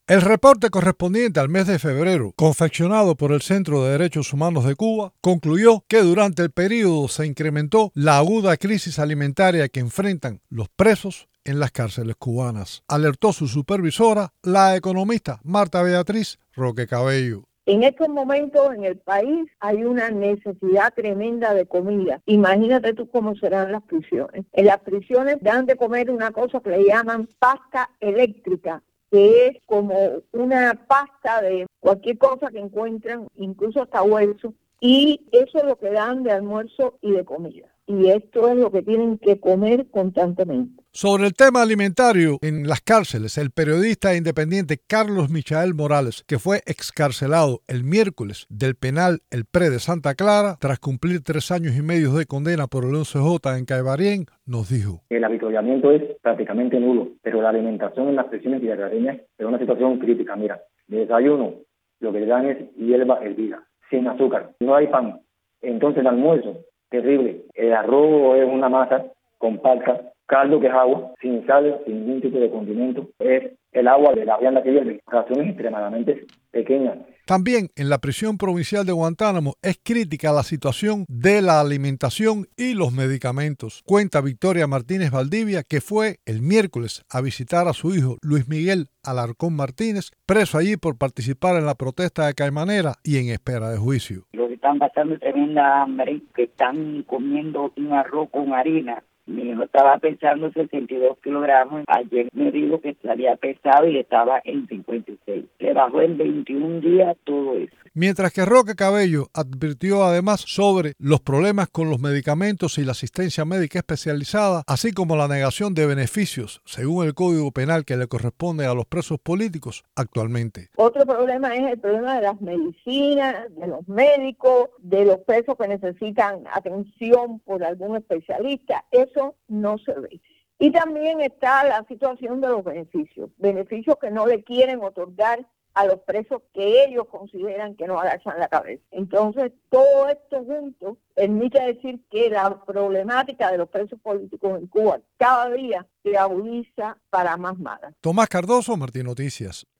El reporte correspondiente al mes de febrero, confeccionado por el Centro de Derechos Humanos de Cuba, concluyó que durante el período se incrementó la aguda crisis alimentaria que enfrentan los presos en las cárceles cubanas. Alertó su supervisora, la economista Marta Beatriz Roque Cabello. En estos momentos en el país hay una necesidad tremenda de comida. Imagínate tú cómo serán las prisiones. En las prisiones dan de comer una cosa que le llaman pasta eléctrica, que es como una pasta de cualquier cosa que encuentran, incluso hasta hueso, y eso es lo que dan de almuerzo y de comida. Y esto es lo que tienen que comer constantemente. Sobre el tema alimentario en las cárceles, el periodista independiente Carlos Michael Morales, que fue excarcelado el miércoles del penal El Pre de Santa Clara, tras cumplir 3 años y medio de condena por el 11J en Caibarien, nos dijo: el avituallamiento es prácticamente nulo, pero la alimentación en las prisiones diarias es una situación crítica. Mira, de desayuno lo que le dan es hierba hervida, sin azúcar, no hay pan. Entonces el almuerzo, terrible, el arroz es una masa compacta, caldo que es agua, sin sal, sin ningún tipo de condimento, es el agua de la vianda que hierve, raciones extremadamente pequeñas. También en la prisión provincial de Guantánamo es crítica la situación de la alimentación y los medicamentos. Cuenta Victoria Martínez Valdivia, que fue el miércoles a visitar a su hijo Luis Miguel Alarcón Martínez, preso allí por participar en la protesta de Caimanera y en espera de juicio. Los que están pasando tremenda hambre, que están comiendo un arroz con harina. Mi hijo estaba pesando 62 kilogramos. Ayer me dijo que había pesado y estaba en 56. Le bajó en 21 días todo eso. Mientras que Roque Cabello advirtió además sobre los problemas con los medicamentos y la asistencia médica especializada, así como la negación de beneficios, según el Código Penal, que le corresponde a los presos políticos actualmente. Otro problema es el problema de las medicinas, de los médicos, de los presos que necesitan atención por algún especialista. Eso no se ve. Y también está la situación de los beneficios que no le quieren otorgar a los presos que ellos consideran que no agachan la cabeza. Entonces, todo esto junto permite decir que la problemática de los presos políticos en Cuba cada día se agudiza para más mala. Tomás Cardoso, Martín Noticias.